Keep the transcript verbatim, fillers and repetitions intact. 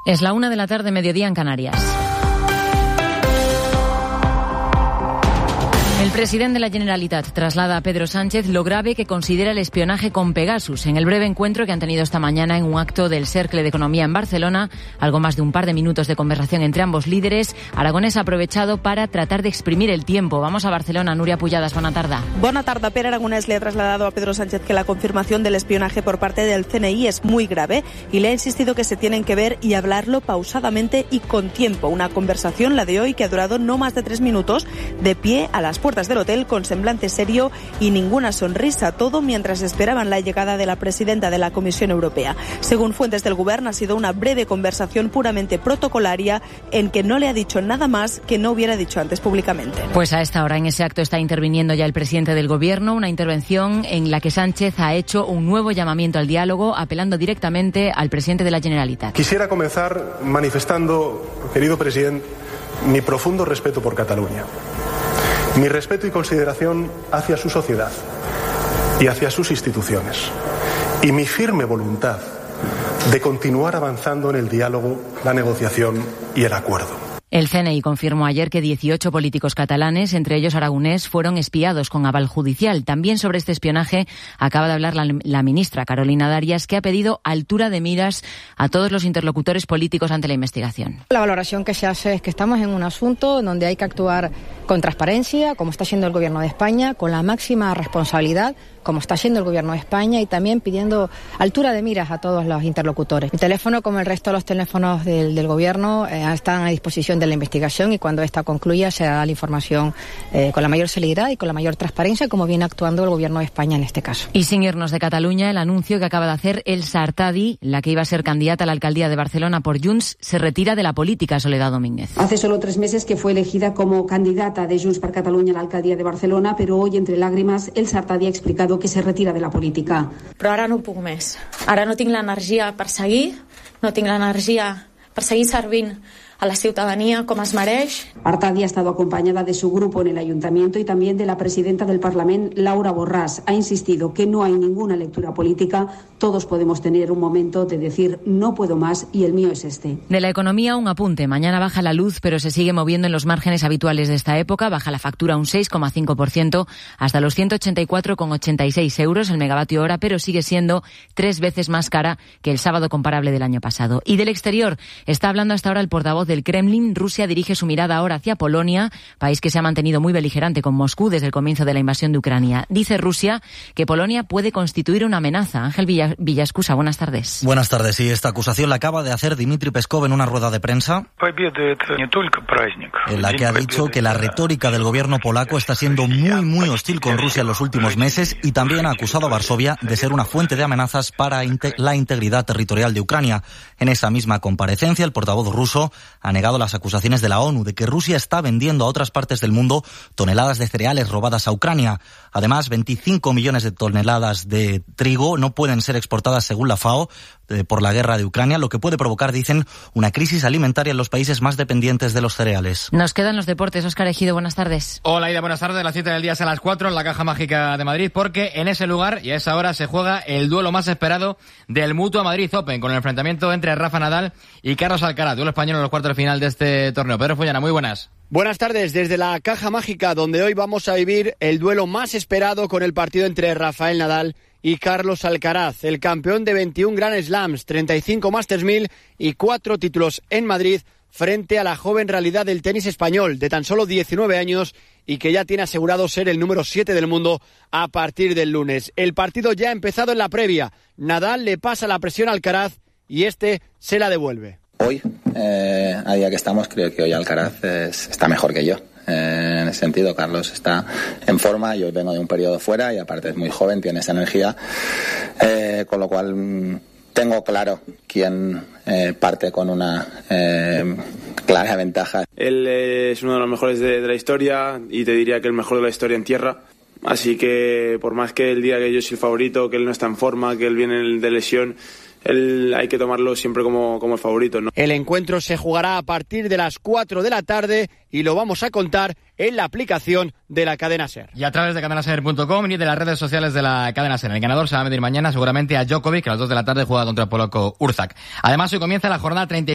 Es la una de la tarde, mediodía en Canarias. El presidente de la Generalitat traslada a Pedro Sánchez lo grave que considera el espionaje con Pegasus. En el breve encuentro que han tenido esta mañana en un acto del Cercle de Economía en Barcelona, algo más de un par de minutos de conversación entre ambos líderes, Aragonès ha aprovechado para tratar de exprimir el tiempo. Vamos a Barcelona, Núria Pujadas, buena tarde. Buena tarde. Pere Aragonès le ha trasladado a Pedro Sánchez que la confirmación del espionaje por parte del C N I es muy grave y le ha insistido que se tienen que ver y hablarlo pausadamente y con tiempo. Una conversación, la de hoy, que ha durado no más de tres minutos, de pie a las puertas del hotel con semblante serio y ninguna sonrisa, todo mientras esperaban la llegada de la presidenta de la Comisión Europea. Según fuentes del Gobierno, ha sido una breve conversación puramente protocolaria en que no le ha dicho nada más que no hubiera dicho antes públicamente. Pues a esta hora en ese acto está interviniendo ya el presidente del Gobierno, una intervención en la que Sánchez ha hecho un nuevo llamamiento al diálogo, apelando directamente al presidente de la Generalitat. Quisiera comenzar manifestando, querido presidente, mi profundo respeto por Cataluña. Mi respeto y consideración hacia su sociedad y hacia sus instituciones. Y mi firme voluntad de continuar avanzando en el diálogo, la negociación y el acuerdo. El C N I confirmó ayer que dieciocho políticos catalanes, entre ellos Aragonès, fueron espiados con aval judicial. También sobre este espionaje acaba de hablar la, la ministra Carolina Darias, que ha pedido altura de miras a todos los interlocutores políticos ante la investigación. La valoración que se hace es que estamos en un asunto donde hay que actuar con transparencia, como está haciendo el Gobierno de España, con la máxima responsabilidad, como está haciendo el Gobierno de España, y también pidiendo altura de miras a todos los interlocutores. Mi teléfono, como el resto de los teléfonos del, del Gobierno, eh, están a disposición de la investigación, y cuando esta concluya se dará la información eh, con la mayor celeridad y con la mayor transparencia, como viene actuando el Gobierno de España en este caso. Y sin irnos de Cataluña, el anuncio que acaba de hacer Elsa Artadi, la que iba a ser candidata a la alcaldía de Barcelona por Junts, se retira de la política. Soledad Domínguez. Hace solo tres meses que fue elegida como candidata de Junts per Catalunya a la alcaldía de Barcelona, pero hoy, entre lágrimas, Elsa Artadi ha explicado que se retira de la política. Però ara no puc més. Ara no tinc l'energia per seguir, no tinc l'energia per seguir servint a la ciudadanía como es mereix. Artadi ha estado acompañada de su grupo en el ayuntamiento y también de la presidenta del Parlamento, Laura Borràs. Ha insistido que no hay ninguna lectura política, todos podemos tener un momento de decir no puedo más y el mío es este. De la economía, un apunte. Mañana baja la luz, pero se sigue moviendo en los márgenes habituales de esta época. Baja la factura un seis coma cinco por ciento hasta los ciento ochenta y cuatro coma ochenta y seis euros el megavatio hora, pero sigue siendo tres veces más cara que el sábado comparable del año pasado. Y del exterior, está hablando hasta ahora el portavoz del Kremlin. Rusia dirige su mirada ahora hacia Polonia, país que se ha mantenido muy beligerante con Moscú desde el comienzo de la invasión de Ucrania. Dice Rusia que Polonia puede constituir una amenaza. Ángel Villa, Villascusa, buenas tardes. Buenas tardes. Sí, esta acusación la acaba de hacer Dmitry Peskov en una rueda de prensa, en la que ha dicho que la retórica del gobierno polaco está siendo muy, muy hostil con Rusia en los últimos meses, y también ha acusado a Varsovia de ser una fuente de amenazas para la integridad territorial de Ucrania. En esa misma comparecencia, el portavoz ruso ha negado las acusaciones de la ONU de que Rusia está vendiendo a otras partes del mundo toneladas de cereales robadas a Ucrania. Además, veinticinco millones de toneladas de trigo no pueden ser exportadas según la FAO eh, por la guerra de Ucrania, lo que puede provocar, dicen, una crisis alimentaria en los países más dependientes de los cereales. Nos quedan los deportes. Óscar Ejido, buenas tardes. Hola, Ida, buenas tardes. Las siete del día es a las cuatro en la Caja Mágica de Madrid, porque en ese lugar y a esa hora se juega el duelo más esperado del Mutua Madrid Open, con el enfrentamiento entre Rafa Nadal y Carlos Alcaraz, duelo español en los cuartos de final de este torneo. Pedro Follana, muy buenas. Buenas tardes desde la Caja Mágica, donde hoy vamos a vivir el duelo más esperado con el partido entre Rafael Nadal y Carlos Alcaraz, el campeón de veintiún Grand Slams, treinta y cinco Masters mil y cuatro títulos en Madrid, frente a la joven realidad del tenis español de tan solo diecinueve años y que ya tiene asegurado ser el número siete del mundo a partir del lunes. El partido ya ha empezado en la previa. Nadal le pasa la presión a Alcaraz y este se la devuelve. Hoy, eh, a día que estamos, creo que hoy Alcaraz es, está mejor que yo. Eh, en ese sentido, Carlos está en forma. Yo vengo de un periodo fuera y aparte es muy joven, tiene esa energía. Eh, con lo cual mmm, tengo claro quién eh, parte con una eh, clara ventaja. Él eh, es uno de los mejores de, de la historia y te diría que el mejor de la historia en tierra. Así que por más que él diga que yo soy el favorito, que él no está en forma, que él viene de lesión, él hay que tomarlo siempre como, como el favorito, ¿no? El encuentro se jugará a partir de las cuatro de la tarde y lo vamos a contar en la aplicación de la Cadena SER. Y a través de cadena ser punto com y de las redes sociales de la Cadena SER. El ganador se va a medir mañana seguramente a Djokovic, que a las dos de la tarde juega contra el polaco Urzak. Además, hoy comienza la jornada treinta y